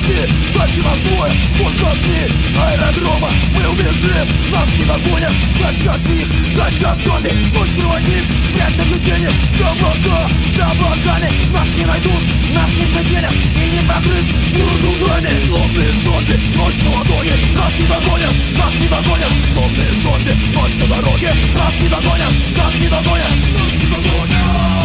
Дальше нас двое, только огни аэродрома. Мы убежим, нас не догонят. Дальше от них, дальше от зомби. Ночь проводник, спрячь наши тени. За облаками нас не найдут, нас не заделят и не прокрыть фуру зубами. Злобные зомби, ночь на ладони. Нас не догонят, нас не догонят. Злобные зомби, ночь на дороге. Нас не догонят, нас не догонят. Нас не догонят.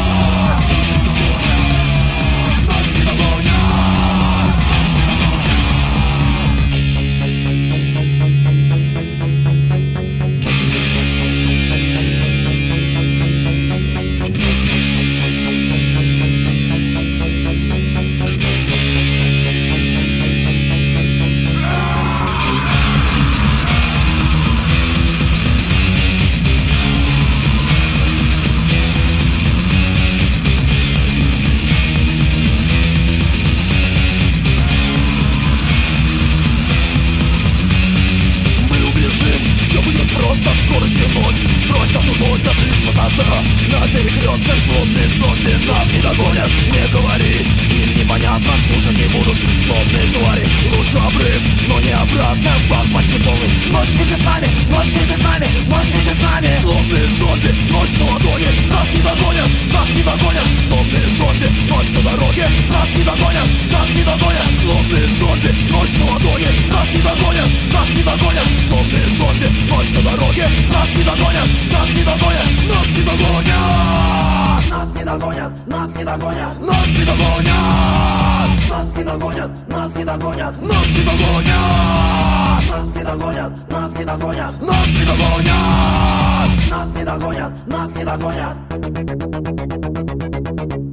Просто скоростью ночь. Прочь нас уносят лишь пустота. На перекрестках злобные зомби нас не догонят. Не говори, им непонятно, слушать не будут злобные твари. Лучше обрыв, но не обратно. Бак почти полный. Ночь вместе с нами, ночь вместе с нами, ночь вместе с нами. Злобные зомби, ночь на ладони. Нас не догонят, нас не догонят. Злобные зомби, ночь на дороге. Нас не догонят, нас не догонят. Злобные зомби, ночь на ладони. Нас не догонят, нас не догонят. Злобные зомби, ночь на дороге. Нас не догонят, нас не догонят, нас не догонят. Нас не догонят, нас не догонят, нас не догонят. Нас не догонят, нас не догонят, нас не догонят. Нас не догонят, нас не догонят, нас не догонят. Нас не догонят, нас не догонят.